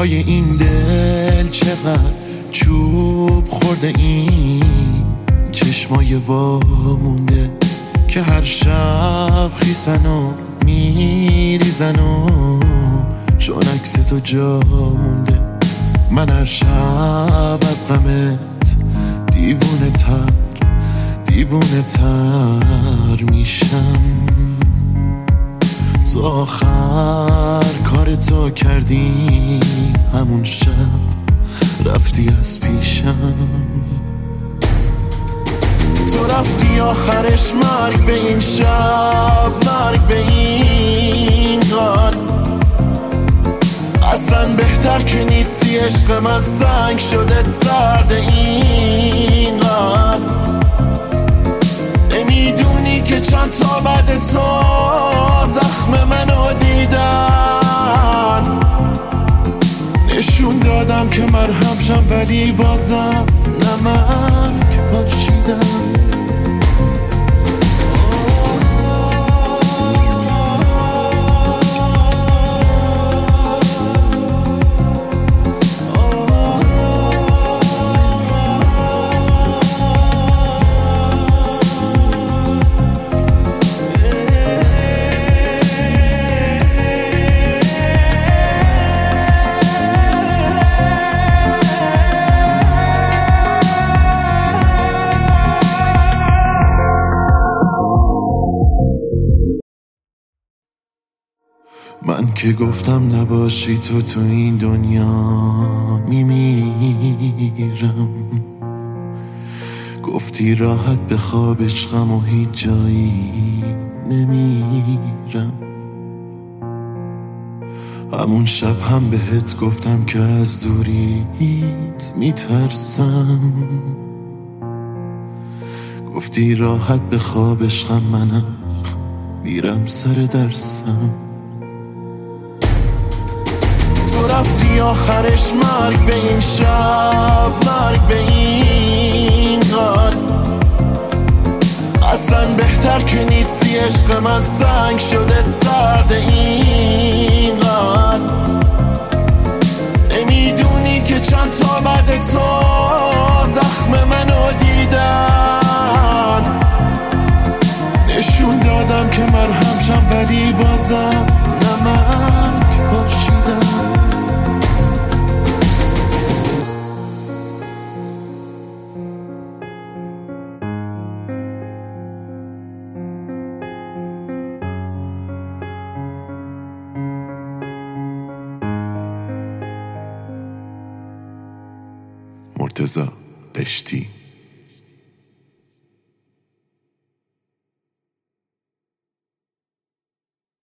پای این دل چقدر چوب خورده، این چشمای وامونده که هر شب خیسن و میریزن و چون عکس تو جا مونده. من هر شب از غمت دیوونه تر میشم. تو آخر کار تو کردی، همون شب رفتی از پیشم. تو رفتی آخرش مرگ به این شب، مرگ به این غار. اصلا بهتر که نیستی، عشق من سنگ شده سرد این غار. نمیدونی که چند تا بعد تو زخم منو دیدن. نشون دادم که مرهم شم ولی بازم نمک پاشیدم. من که گفتم نباشی تو این دنیا میمیرم. گفتی راحت بخواب عشقم و هیچ جایی نمیرم. همون شب هم بهت گفتم که از دوریت میترسم. گفتی راحت بخواب عشقم، منم میرم سر درسم. تو رفتی آخرش مرگ به این شب، مرگ به این غار. اصلا بهتر که نیستی، عشق من سنگ شده سرد این غار. نمیدونی که چند تا بعد تو زخم منو دیدن. نشون دادم که مرهم شم ولی بازم نمک پاشیدم. مرتضی قشتی.